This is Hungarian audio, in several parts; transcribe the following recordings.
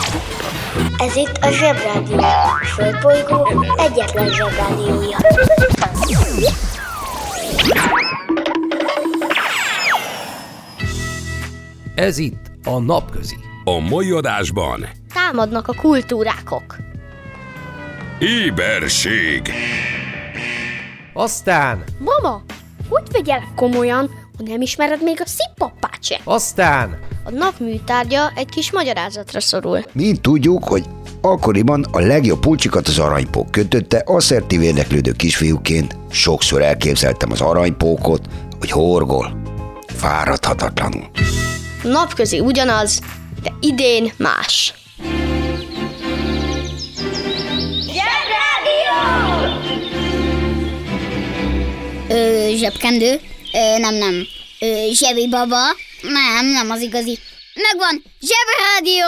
Ez itt a Zsebrádió, a Földbolygó egyetlen Zsebrádiója. Ez itt a Napközi. A mai adásban támadnak a kultúrákok. éberség. Aztán, Mama, hogy vegyelek komolyan, ha nem ismered még a szippappát se? aztán, A nap műtárgya egy kis magyarázatra szorul. Mind tudjuk, hogy akkoriban a legjobb pulcsikat az aranypók kötötte, asszertív érdeklődő kisfiúként sokszor elképzeltem az aranypókot, hogy horgol, fáradhatatlanul. A napközi ugyanaz, de idén más. Zsebkendő? Nem. Zsebi baba? Nem az igazi. Megvan! Zsebrádió!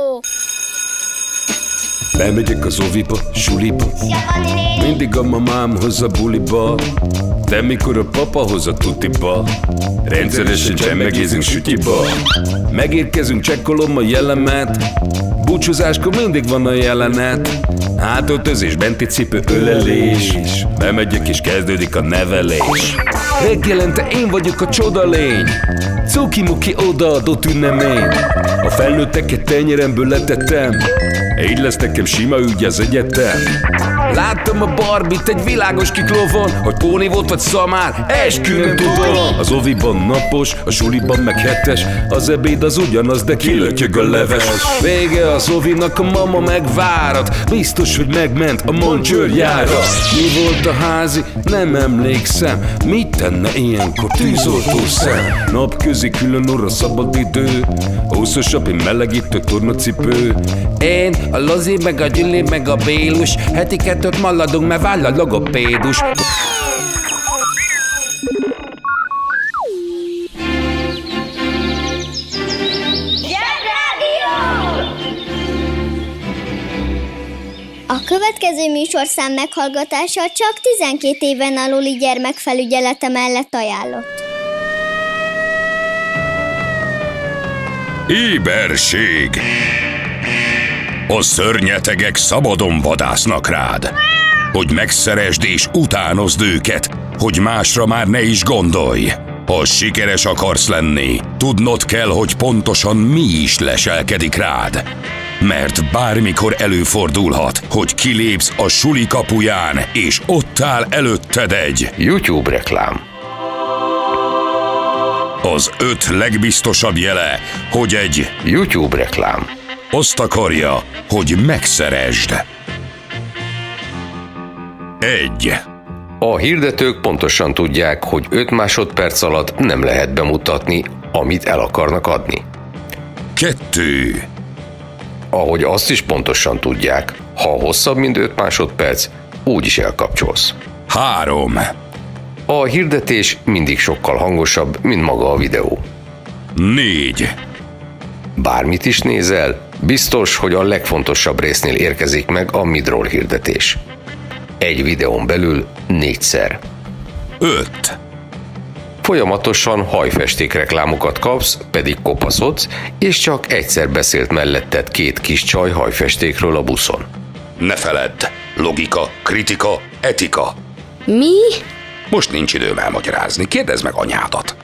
Bemegyek az oviba, suliba, mindig a mamám hoz a buliba, de mikor a papa hoz a tutiba, rendszeresen csemmegézünk sütyiba. Megérkezünk, csekkolom a jellemet, búcsúzáskor mindig van a jelenet. Hátöltözés, benti cipő, ölelés, bemegyek és kezdődik a nevelés. Reggelente én vagyok a csodalény, cuki-muki odaadott ünnemény. A felnőtteket tenyeremből letettem, így lesz nekem sima ügy az egyetem. Láttam a Barbit egy világos kiklovon, hogy póni volt vagy szamár, eskü nem tudom. Az oviban napos, a suliban meg hetes, az ebéd az ugyanaz, de kilötyög a leves. Vége az ovinak, a mama megvárat, biztos, hogy megment a Moncsőrjára. Mi volt a házi? Nem emlékszem, mit tenne ilyenkor tűzoltó szem? Napközi külön orra szabad idő, húszosabb, én melegítő tornacipő. Én, a Lozi, meg a Gyüli, meg a Bélus, heti kettőt maladunk, mert váll a logopédus. A következő műsorszám meghallgatása csak 12 éven aluli gyermekfelügyelete mellett ajánlott. Éberség. A szörnyetegek szabadon vadásznak rád, hogy megszeresd és utánozd őket, hogy másra már ne is gondolj. Ha sikeres akarsz lenni, tudnod kell, hogy pontosan mi is leselkedik rád. Mert bármikor előfordulhat, hogy kilépsz a suli kapuján, és ott áll előtted egy YouTube reklám. Az 5 legbiztosabb jele, hogy egy YouTube reklám. azt akarja, hogy megszeresd. 1. A hirdetők pontosan tudják, hogy 5 másodperc alatt nem lehet bemutatni, amit el akarnak adni. 2. Ahogy azt is pontosan tudják, ha hosszabb, mint 5 másodperc, úgyis elkapcsolsz. 3. A hirdetés mindig sokkal hangosabb, mint maga a videó. 4. Bármit is nézel, biztos, hogy a legfontosabb résznél érkezik meg a midroll hirdetés. Egy videón belül 4-szer. 5. Folyamatosan hajfesték reklámokat kapsz, pedig kopaszodsz, és csak egyszer beszélt melletted 2 kis csaj hajfestékről a buszon. Ne feledd, logika, kritika, etika. Mi? Most nincs időm elmagyarázni, kérdezd meg anyádat.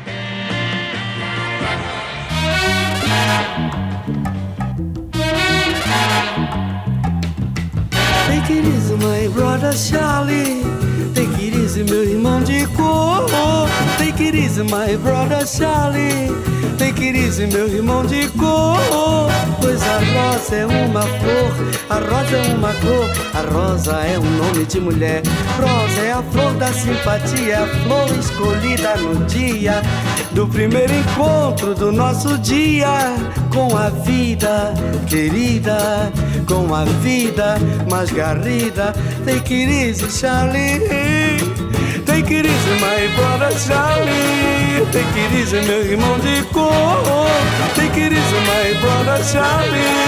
Take it easy, my brother Charlie. Take it easy, meu irmão de cor. Take it easy, my brother Charlie. Take it easy, meu irmão de cor. Pois a rosa é uma flor, a rosa é uma cor, a rosa é nome de mulher. Rosa é a flor da simpatia, a flor escolhida no dia do primeiro encontro do nosso dia com a vida querida, com a vida mais garrida. Take it easy, Charlie. Take it easy, my brother Charlie. Take it easy, meu irmão de cor. Take it easy, my brother Charlie.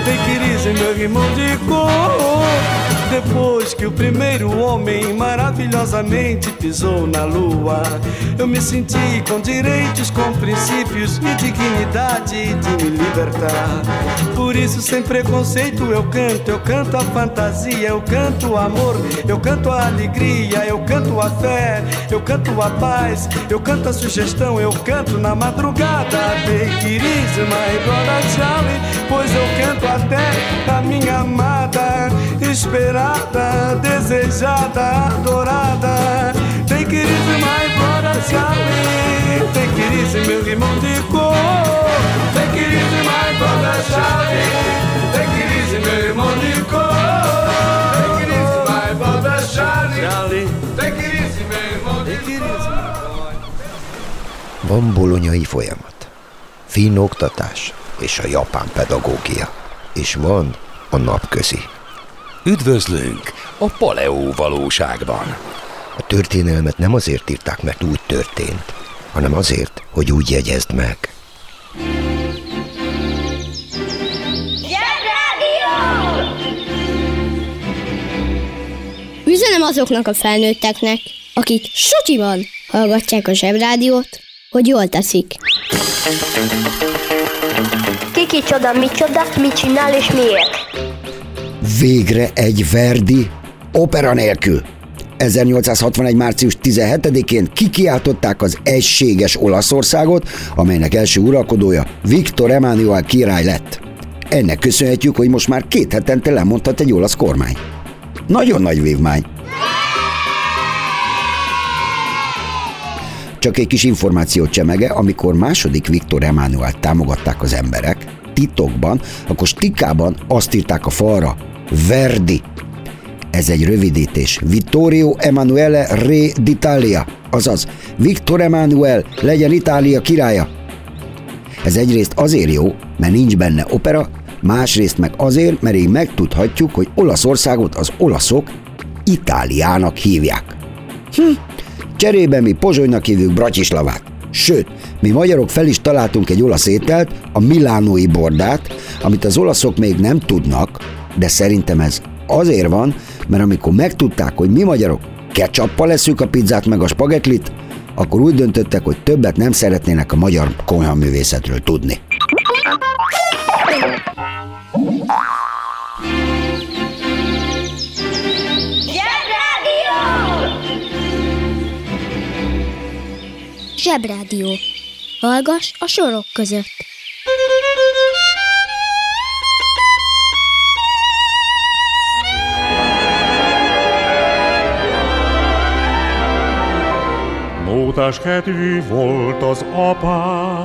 Take it easy, meu irmão de cor. Depois que o primeiro homem maravilhosamente pisou na lua, eu me senti com direitos, com princípios e dignidade de me libertar. Por isso, sem preconceito, eu canto a fantasia, eu canto o amor, eu canto a alegria, eu canto a fé, eu canto a paz, eu canto a sugestão, eu canto na madrugada. Take it easy, my brother Charlie, pois eu canto até a minha amada, esperada, desejada, adorada. Take it easy, my brother Charlie. Take it easy, meu irmão de cor. Take it easy, my brother Charlie. Take it easy, meu irmão de cor. Take it easy, my brother Charlie. Take it easy, meu irmão de cor. Van bolonyai folyamat, finn oktatás és a japán pedagógia, és van a napközi. Üdvözlünk a Paleó valóságban. A történelmet nem azért írták, mert úgy történt, hanem azért, hogy úgy jegyezd meg. Üzenem azoknak a felnőtteknek, akik sutyiban hallgatják a Zsebrádiót, hogy jól teszik. Ki csoda, mit csinál és miért? Végre egy Verdi opera nélkül. 1861. március 17-én kikiáltották az egységes Olaszországot, amelynek első uralkodója Viktor Emanuel király lett. Ennek köszönhetjük, hogy most már 2 hetente lemondhat egy olasz kormány. Nagyon nagy vívmány. Csak egy kis információt csemege, amikor második Viktor Emanuelt támogatták az emberek, titokban, akkor stikában azt írták a falra, Verdi. Ez egy rövidítés. Vittorio Emanuele Re d'Italia, azaz Viktor Emanuel legyen Itália királya. Ez egyrészt azért jó, mert nincs benne opera, másrészt meg azért, mert így megtudhatjuk, hogy Olaszországot az olaszok Itáliának hívják. Cserébe mi Pozsonynak hívjuk Bratislavát. Sőt, mi magyarok fel is találtunk egy olasz ételt, a milánói bordát, amit az olaszok még nem tudnak, de szerintem ez azért van, mert amikor megtudták, hogy mi magyarok ketchuppal eszünk a pizzát meg a spagettlit, akkor úgy döntöttek, hogy többet nem szeretnének a magyar konyhaművészetről tudni. Zsebrádió. Hallgass a sorok között. Mótás kedvű volt az apám.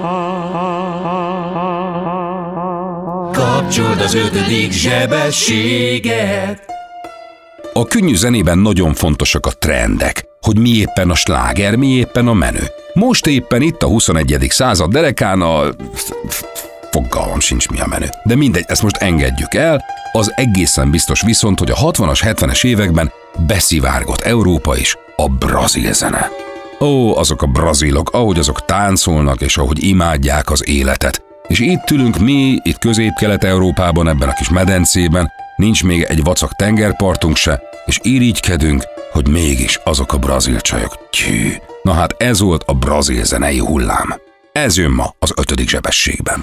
Kapcsold az 5. zsebességet. A könnyű zenében nagyon fontosak a trendek, hogy mi éppen a sláger, mi éppen a menő. Most éppen itt a 21. század derekán fogalmam sincs mi a menő. De mindegy, ezt most engedjük el, az egészen biztos viszont, hogy a 60-as, 70-es években beszivárgott Európa is a brazil zene. Ó, azok a brazilok, ahogy azok táncolnak és ahogy imádják az életet. És itt ülünk mi, itt Közép-Kelet-Európában, ebben a kis medencében, nincs még egy vacak tengerpartunk se, és irigykedünk, hogy mégis azok a brazil csajok. Tyű. Na hát ez volt a brazil zenei hullám. Ez jön ma az 5. zsebességben.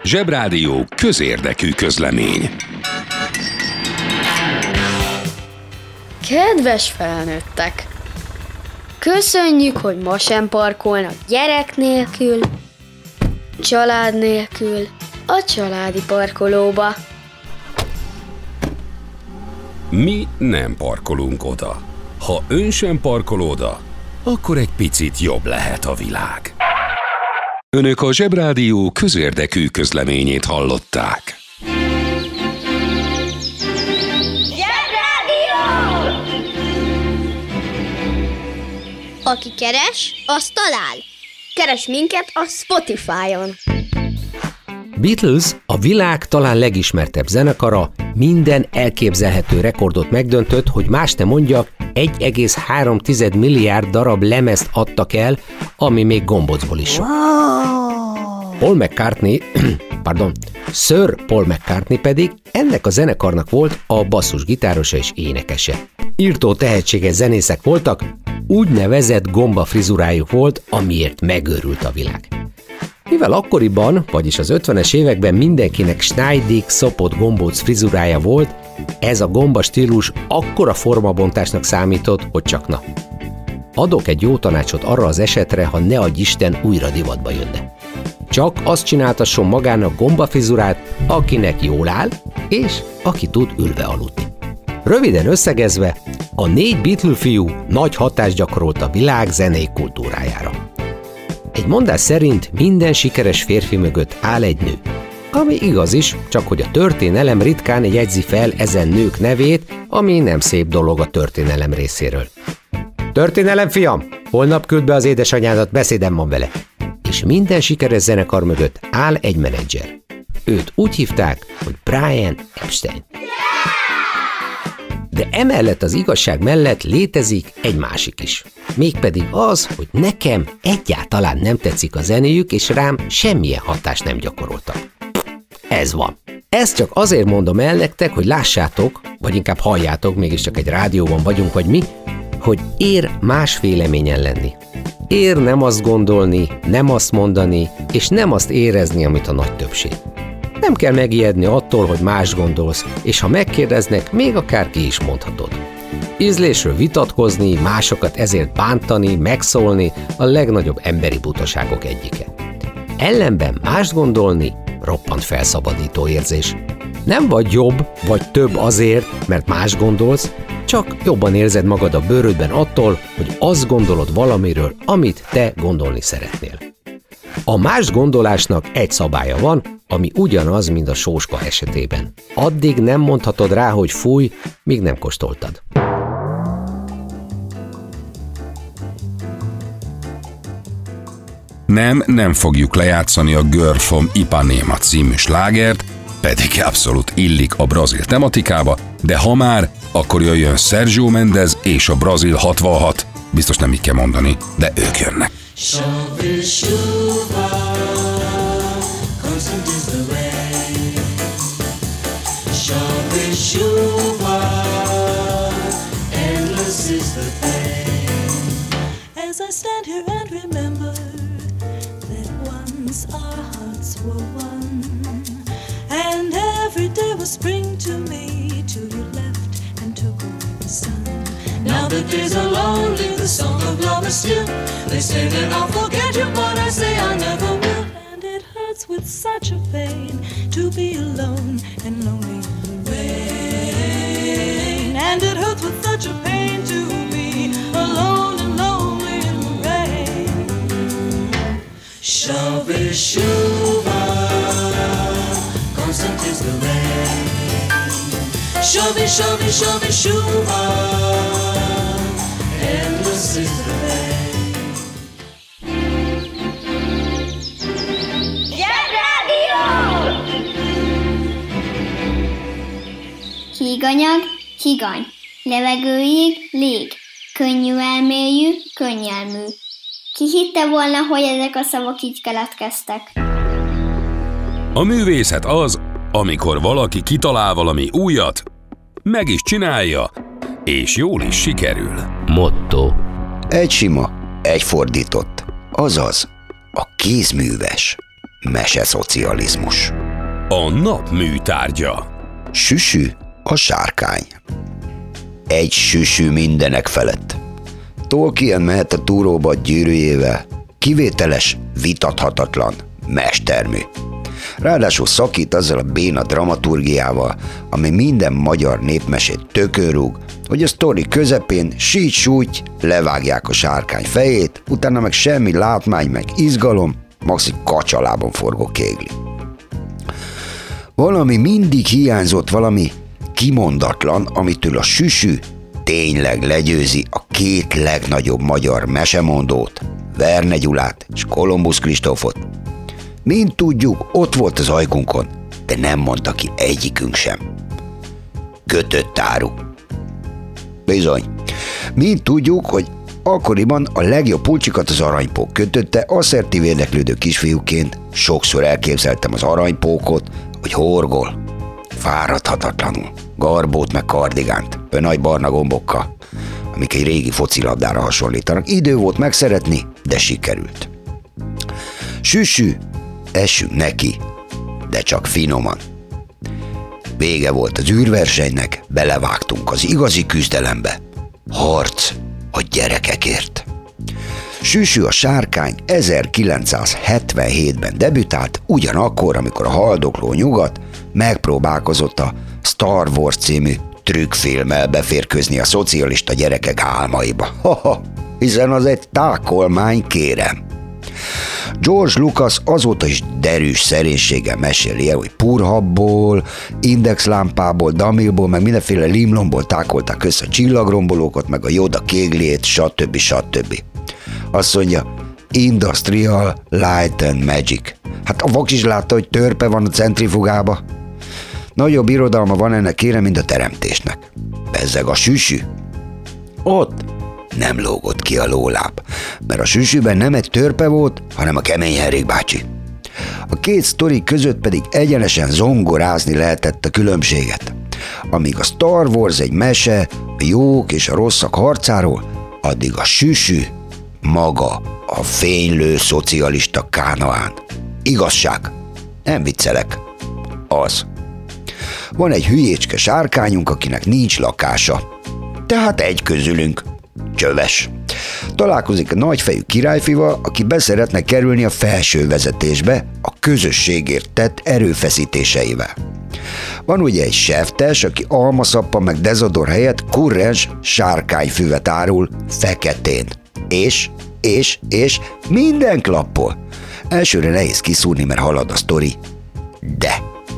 Zsebrádió közérdekű közlemény. Kedves felnőttek! Köszönjük, hogy ma sem parkolnak gyerek nélkül, család nélkül a családi parkolóba. Mi nem parkolunk oda. Ha ön sem parkol oda, akkor egy picit jobb lehet a világ. Önök a Zsebrádió közérdekű közleményét hallották. Aki keres, az talál. Keres minket a Spotify-on. Beatles, a világ talán legismertebb zenekara, minden elképzelhető rekordot megdöntött, hogy más ne mondjak, 1,3 milliárd darab lemezt adtak el, ami még gombócból is sok. Paul McCartney, Sir Paul McCartney pedig ennek a zenekarnak volt a basszusgitárosa és énekese. Írtó tehetséges zenészek voltak, úgynevezett gomba frizurájuk volt, amiért megőrült a világ. Mivel akkoriban, vagyis az 50-es években mindenkinek Schneidig szopott gombóc frizurája volt, ez a gomba stílus akkora formabontásnak számított, hogy csak na. Adok egy jó tanácsot arra az esetre, ha ne adj Isten újra divatba jönne. Csak azt csináltasson magának gombafrizurát, akinek jól áll, és aki tud ülve aludni. Röviden összegezve, a 4 Beatle fiú nagy hatást gyakorolt a világ zenei kultúrájára. Egy mondás szerint minden sikeres férfi mögött áll egy nő. Ami igaz is, csak hogy a történelem ritkán jegyzi fel ezen nők nevét, ami nem szép dolog a történelem részéről. Történelem, fiam! Holnap küld be az édesanyádat, beszédem van vele. És minden sikeres zenekar mögött áll egy menedzser. Őt úgy hívták, hogy Brian Epstein. De emellett az igazság mellett létezik egy másik is. Mégpedig az, hogy nekem egyáltalán nem tetszik a zenéjük, és rám semmilyen hatást nem gyakoroltak. Ez van. Ezt csak azért mondom el nektek, hogy lássátok, vagy inkább halljátok, mégiscsak egy rádióban vagyunk, vagy mi, hogy ér más véleményen lenni. Ér nem azt gondolni, nem azt mondani, és nem azt érezni, amit a nagy többség. Nem kell megijedni attól, hogy más gondolsz, és ha megkérdeznek, még akár ki is mondhatod. Ízlésről vitatkozni, másokat ezért bántani, megszólni a legnagyobb emberi butaságok egyike. Ellenben mást gondolni roppant felszabadító érzés. Nem vagy jobb, vagy több azért, mert más gondolsz, csak jobban érzed magad a bőrödben attól, hogy azt gondolod valamiről, amit te gondolni szeretnél. A más gondolásnak egy szabálya van, ami ugyanaz, mint a sóska esetében. Addig nem mondhatod rá, hogy fúj, míg nem kóstoltad. Nem fogjuk lejátszani a Girl from Ipanema című slágert, pedig abszolút illik a brazil tematikába, de ha már, akkor jöjjön Sergio Mendes és a Brazil 66. Biztos nem így kell mondani, de ők jönnek. Chove chuva, constant is the rain. Chove chuva, endless is the pain. As I stand here and remember that once our hearts were one, and every day was spring to me till you left and took away the sun. Now the days are lonely, the song of love is still. They say that I'll forget you, but I say I never will. And it hurts with such a pain to be alone and lonely in the rain. And it hurts with such a pain to be alone and lonely in the rain. Chove chuva, constant is the rain. Chove, chove, chove chuva, endless is the rain. Híganyag, higany, levegőig, lég, könnyű elmélyű, könnyelmű. Ki hitte volna, hogy ezek a szavak így keletkeztek? A művészet az, amikor valaki kitalál valami újat, meg is csinálja, és jól is sikerül. Motto. Egy sima, egy fordított, azaz a kézműves. Meseszocializmus. A nap műtárgya. Süsü a sárkány. Egy süsü mindenek felett. Tolkien mehet a túróba a gyűrűjével. Kivételes, vitathatatlan, mestermű. Ráadásul szakít azzal a béna dramaturgiával, ami minden magyar népmesét tökőrúg, hogy a sztori közepén sígy-súgy levágják a sárkány fejét, utána meg semmi látmány, meg izgalom, maxi kacsalában forgó kégli. Valami mindig hiányzott, valami kimondatlan, amitől a süsü tényleg legyőzi a két legnagyobb magyar mesemondót, Verne Gyulát és Kolumbusz Kristófot. Mint tudjuk, ott volt az ajkunkon, de nem mondta ki egyikünk sem. Kötött áru. Bizony. Mint tudjuk, hogy akkoriban a legjobb pulcsikat az aranypók kötötte, asszertív érdeklődő kisfiúként sokszor elképzeltem az aranypókot, hogy horgol, fáradhatatlanul, garbót meg kardigánt, nagy barna gombokkal, amik egy régi focilabdára hasonlítanak. Idő volt megszeretni, de sikerült. Süsü, essünk neki, de csak finoman. Vége volt az űrversenynek, belevágtunk az igazi küzdelembe. Harc a gyerekekért. Süsü a sárkány 1977-ben debütált, ugyanakkor, amikor a haldokló nyugat megpróbálkozott a Star Wars című trükkfilmmel beférkőzni a szocialista gyerekek álmaiba. Hiszen az egy tákolmány, kérem. George Lucas azóta is derűs szerénységgel meséli el, hogy purhabból, indexlámpából, damilból, meg mindenféle limlomból tákolták össze a csillagrombolókat, meg a Yoda kégliét, stb. Azt mondja, Industrial Light and Magic. Hát a vak is látta, hogy törpe van a centrifugába. Nagyobb irodalma van ennek, kérem, mint a teremtésnek. Bezzeg a süsü. Ott nem lógott ki a lóláb, mert a süsűben nem egy törpe volt, hanem a kemény Henrik bácsi. A két sztori között pedig egyenesen zongorázni lehetett a különbséget. Amíg a Star Wars egy mese a jók és a rosszak harcáról, addig a süsű maga a fénylő szocialista Kánaán. Igazság. Nem viccelek. Az. Van egy hülyécske sárkányunk, akinek nincs lakása. Tehát egy közülünk. Csöves. Találkozik a nagyfejű királyfival, aki beszeretne kerülni a felső vezetésbe a közösségért tett erőfeszítéseivel. Van ugye egy seftes, aki almaszappa meg dezodor helyett kurrens sárkányfüvet árul feketén. És minden klappol. Elsőre nehéz kiszúrni, mert halad a sztori. De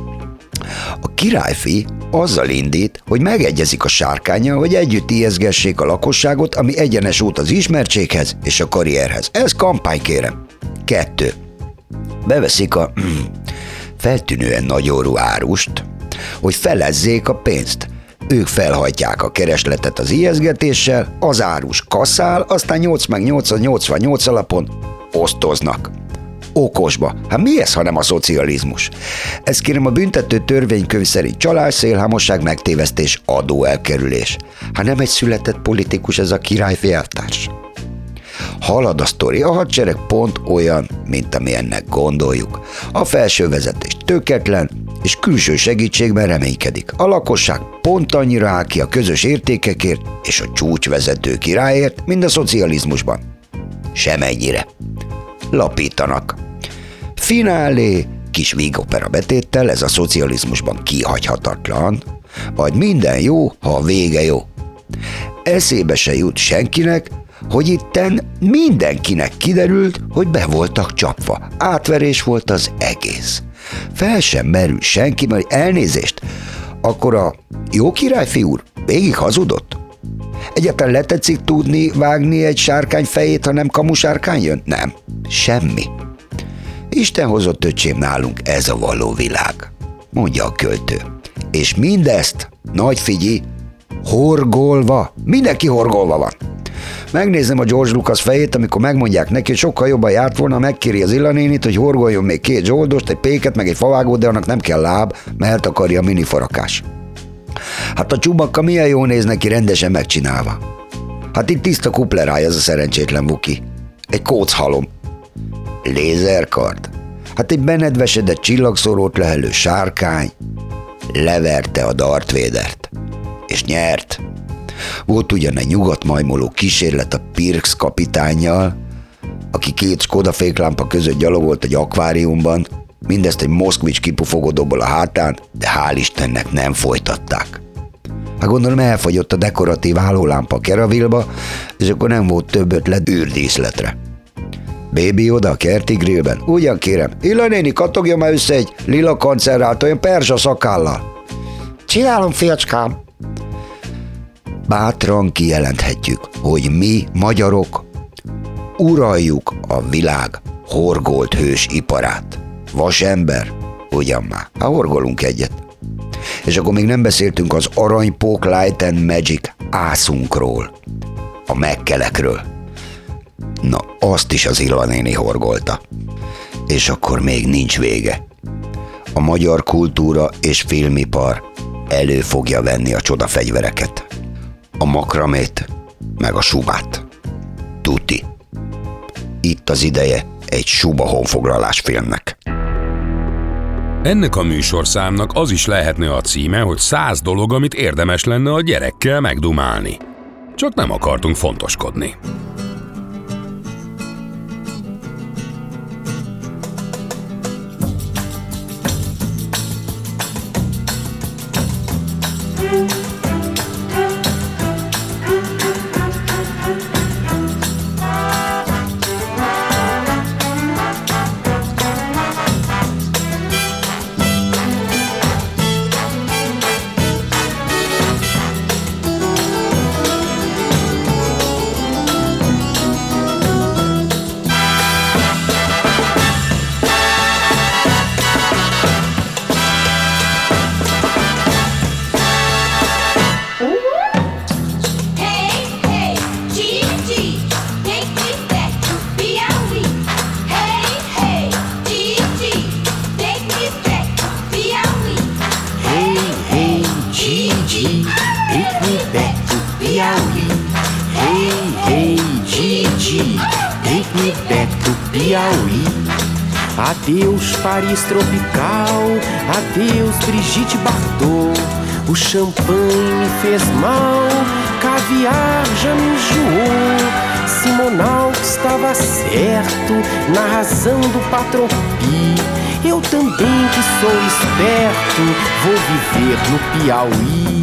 a királyfi azzal indít, hogy megegyezik a sárkánnyal, hogy együtt ijeszgessék a lakosságot, ami egyenes út az ismertséghez és a karrierhez. Ez kampány, kérem. 2. Beveszik a feltűnően nagyorú árust, hogy felezzék a pénzt. Ők felhajtják a keresletet az ijeszgetéssel, az árus kaszál, aztán 8/8/88 alapon osztoznak. Okosba. Hát mi ez, hanem a szocializmus? Ez kérem a büntető törvénykönyv szerint csalás, szélhámosság, megtévesztés, adóelkerülés. Hát nem egy született politikus ez a királyfi elvtárs. Halad a sztori, a hadsereg pont olyan, mint amilyennek gondoljuk. A felső vezetés tökéletlen, és külső segítségben reménykedik. A lakosság pont annyira áll ki a közös értékekért és a csúcsvezető királyért, mint a szocializmusban. Semennyire. Lapítanak. Finálé, kis vígopera betéttel, ez a szocializmusban kihagyhatatlan, vagy minden jó, ha a vége jó. Eszébe se jut senkinek, hogy itten mindenkinek kiderült, hogy be voltak csapva. Átverés volt az egész. Fel sem merül senki, mert elnézést, akkor a jó királyfi úr végig hazudott? Egyáltalán letetszik tudni vágni egy sárkány fejét, ha nem kamusárkány jön? Nem. Semmi. Isten hozott, öcsém, nálunk ez a való világ, mondja a költő. És mindezt, nagy figyi, horgolva, mindenki horgolva van. Megnézem a George Lucas fejét, amikor megmondják neki, hogy sokkal jobban járt volna, megkéri az Illanénit, hogy horgoljon még 2 zsoldost, egy péket, meg egy favágót, de annak nem kell láb, mert akarja a minifarakás. Hát a Chewbacca milyen jól néz neki rendesen megcsinálva. Hát itt tiszta kupleráj ez a szerencsétlen Wookie. Egy kóchalom. Lézerkard. Hát egy benedvesedett csillagszórót lehelő sárkány leverte a Darth Vadert. És nyert. Volt ugyan egy nyugatmajmoló kísérlet a Pirx kapitánnyal, aki 2 Skoda féklámpa között gyalogolt egy akváriumban, mindezt egy Moszkvics kipufogódóból a hátán, de hál' Istennek nem folytatták. Hát gondolom elfogyott a dekoratív hálólámpa a Keravilba, és akkor nem volt több ötlet űrdíszletre. Bébi oda a kerti grillben. Ugyan kérem, Illa néni, kattogja már össze egy lila koncerrált olyan perzsa szakállal. Csinálom, fiacskám. Bátran kijelenthetjük, hogy mi, magyarok, uraljuk a világ horgolt hős iparát. Vasember? Ugyan már, hát horgolunk egyet. És akkor még nem beszéltünk az aranypók Light and Magic ászunkról, a megkelekről. Na, azt is az Illa néni horgolta. És akkor még nincs vége. A magyar kultúra és filmipar elő fogja venni a csodafegyvereket. A makramét, meg a subát. Tuti. Itt az ideje egy suba honfoglalás filmnek. Ennek a műsorszámnak az is lehetne a címe, hogy 100 dolog, amit érdemes lenne a gyerekkel megdumálni. Csak nem akartunk fontoskodni. Adeus Paris tropical, adeus Brigitte Bardot. O champanhe me fez mal, caviar já me enjoou. Simonal estava certo na razão do Patropi. Eu também que sou esperto, vou viver no Piauí.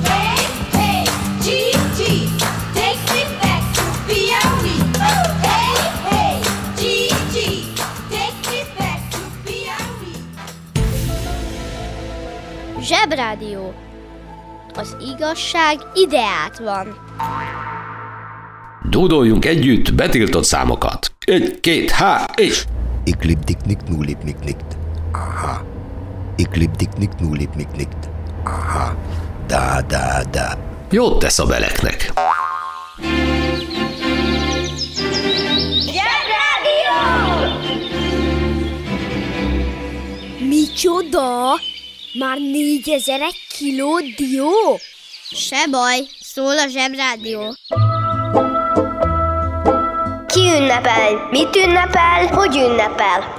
Zsebrádió. Az igazság ideát van. Dúdoljunk együtt betiltott számokat. 1, 2, 3, és... Iklipdiknik nulipniknikt. Aha. Iklipdiknik nulipniknikt. Aha. Da. Jót tesz a beleknek. Zsebrádió! Micsoda? Már 4000 kiló dió? Se baj, szól a Zsebrádió. Ki ünnepel? Mit ünnepel? Hogy ünnepel?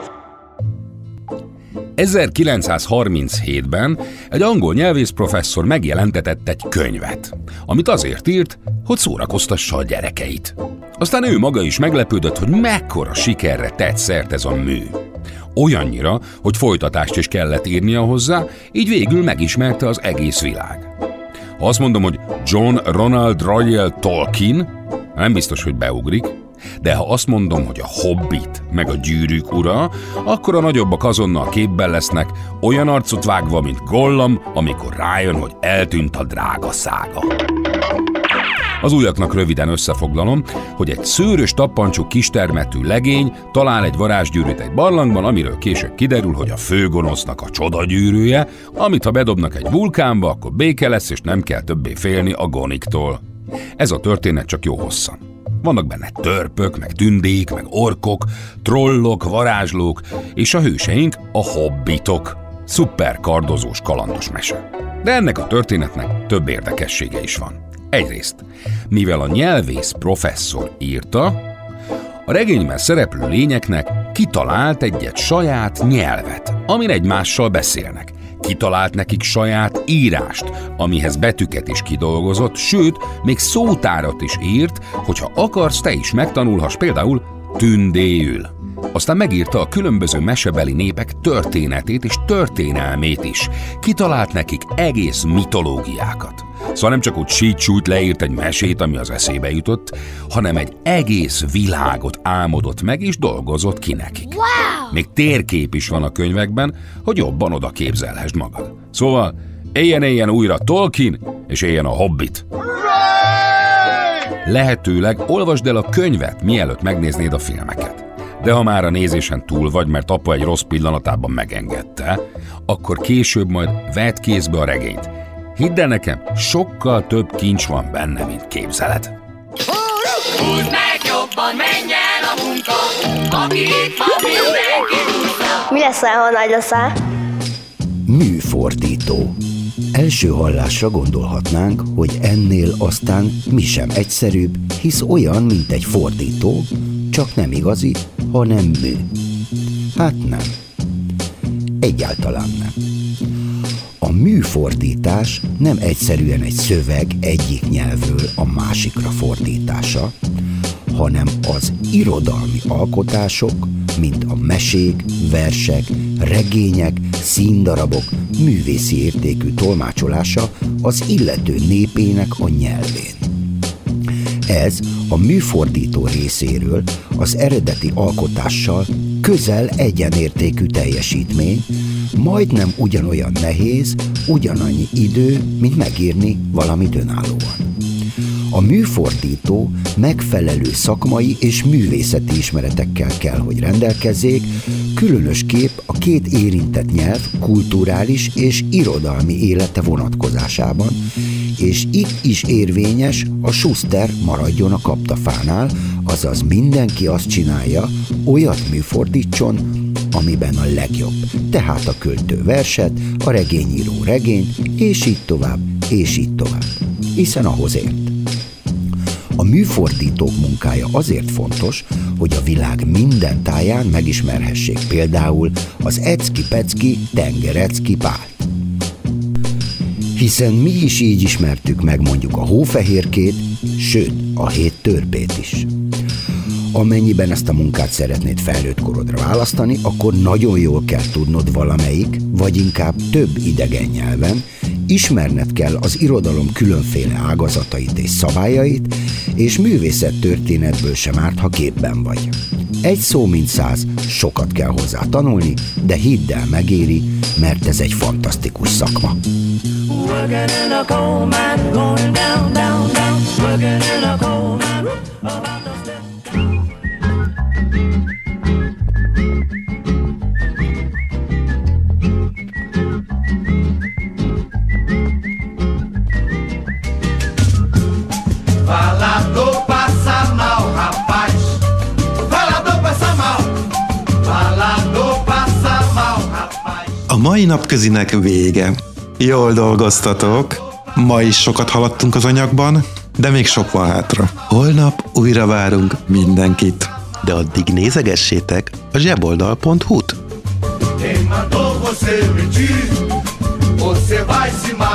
1937-ben egy angol nyelvész professzor megjelentetett egy könyvet, amit azért írt, hogy szórakoztassa a gyerekeit. Aztán ő maga is meglepődött, hogy mekkora sikerre tett szert ez a mű. Olyannyira, hogy folytatást is kellett írnia hozzá, így végül megismerte az egész világ. Ha azt mondom, hogy John Ronald Reuel Tolkien, nem biztos, hogy beugrik, de ha azt mondom, hogy a Hobbit meg a Gyűrűk ura, akkor a nagyobbak azonnal képben lesznek, olyan arcot vágva, mint Gollum, amikor rájön, hogy eltűnt a drága szága. Az újaknak röviden összefoglalom, hogy egy szőrös tappancsú kistermetű legény talál egy varázsgyűrűt egy barlangban, amiről később kiderül, hogy a főgonosznak a csodagyűrűje, amit ha bedobnak egy vulkánba, akkor béke lesz, és nem kell többé félni a goniktól. Ez a történet csak jó hosszan. Vannak benne törpök, meg tündék, meg orkok, trollok, varázslók, és a hőseink a hobbitok. Szuper kardozós, kalandos mese. De ennek a történetnek több érdekessége is van. Egyrészt, mivel a nyelvész professzor írta, A regényben szereplő lényeknek kitalált egy saját nyelvet, amin egymással beszélnek. Kitalált nekik saját írást, amihez betűket is kidolgozott, sőt, még szótárat is írt, hogyha akarsz, te is megtanulhass például tündéül. Aztán megírta a különböző mesebeli népek történetét és történelmét is. Kitalált nekik egész mitológiákat. Szóval nem csak úgy sít-sújt leírt egy mesét, ami az eszébe jutott, hanem egy egész világot álmodott meg és dolgozott ki nekik. Wow! Még térkép is van a könyvekben, hogy jobban oda képzelhessd magad. Szóval éljen újra Tolkien, és éljen a Hobbit. Lehetőleg olvasd el a könyvet, mielőtt megnéznéd a filmeket. De ha már a nézésen túl vagy, mert apa egy rossz pillanatában megengedte, akkor később majd vedd kézbe a regényt. Hidd el nekem, sokkal több kincs van benne, mint képzeled. Húzd meg jobban, menj el a munka, aki itt van, mindenki húzza. Mi leszel, ha nagy leszel? Műfordító. Első hallásra gondolhatnánk, hogy ennél aztán mi sem egyszerűbb, hisz olyan, mint egy fordító, csak nem igazi, hanem mű. Hát nem. Egyáltalán nem. A műfordítás nem egyszerűen egy szöveg egyik nyelvről a másikra fordítása, hanem az irodalmi alkotások, mint a mesék, versek, regények, színdarabok művészi értékű tolmácsolása az illető népének a nyelvén. Ez a műfordító részéről az eredeti alkotással közel egyenértékű teljesítmény, majdnem ugyanolyan nehéz, ugyanannyi idő, mint megírni valamit önállóan. A műfordító megfelelő szakmai és művészeti ismeretekkel kell, hogy rendelkezzék, különösképp a két érintett nyelv kulturális és irodalmi élete vonatkozásában, és itt is érvényes a Schuster maradjon a kaptafánál, azaz mindenki azt csinálja, olyat műfordítson, amiben a legjobb. Tehát a költő verset, a regényíró regényt, és így tovább, és így tovább. Hiszen ahhoz ért. A műfordítók munkája azért fontos, hogy a világ minden táján megismerhessék például az Ecki-Pecki Tengerecki Pált. Hiszen mi is így ismertük meg mondjuk a hófehérkét, sőt a 7 törpét is. Amennyiben ezt a munkát szeretnéd felnőtt korodra választani, akkor nagyon jól kell tudnod valamelyik, vagy inkább több idegen nyelven, ismerned kell az irodalom különféle ágazatait és szabályait, és művészettörténetből sem árt, ha képben vagy. Egy szó mint 100, sokat kell hozzá tanulni, de hidd el, megéri, mert ez egy fantasztikus szakma. A mai napközinek vége. Jól dolgoztatok. Ma is sokat haladtunk az anyagban, de még sok van hátra. Holnap újra várunk mindenkit. De addig nézegessétek a zseboldal.hu-t. Quem mandou você mentir? Você vai se matar.